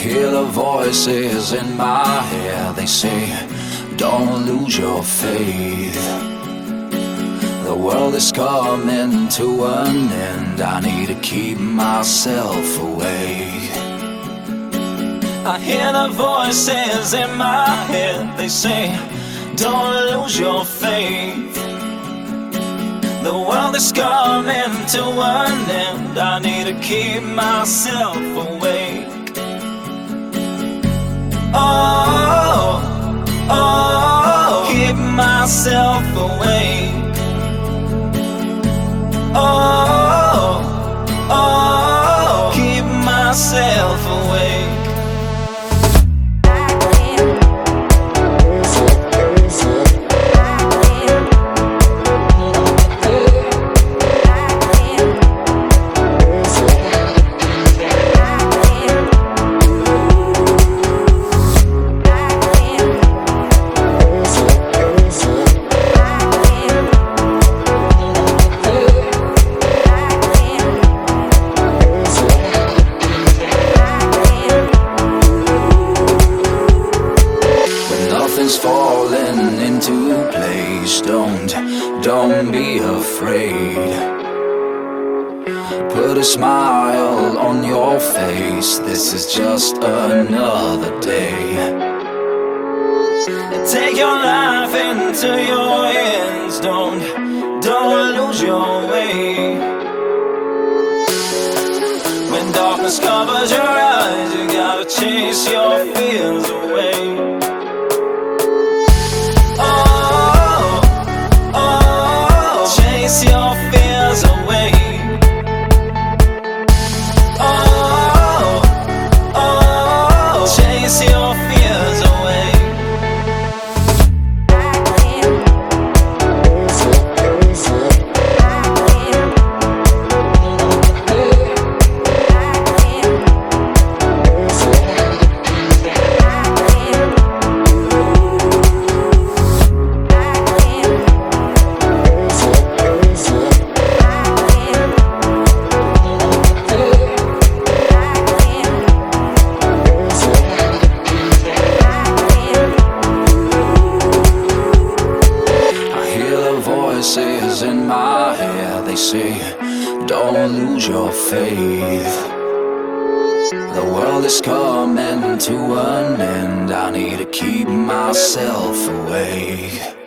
hear the voices in my head. They say, don't lose your faith. The world is coming to an end. I need to keep myself awake. I hear the voices in my head. They say, don't lose your faith. The world is coming to an end. I need to keep myself awake. Oh, oh, keep myself awake. Oh, oh, keep myself awake. Falling into place. Don't be afraid. Put a smile on your face. This is just another day. Take your life into your hands. Don't lose your way. When darkness covers your eyes, you gotta chase your fears away. Chase your fears away. Oh, oh, chase your fears away. Voices in my head, they say, don't lose your faith. The world is coming to an end. I need to keep myself awake.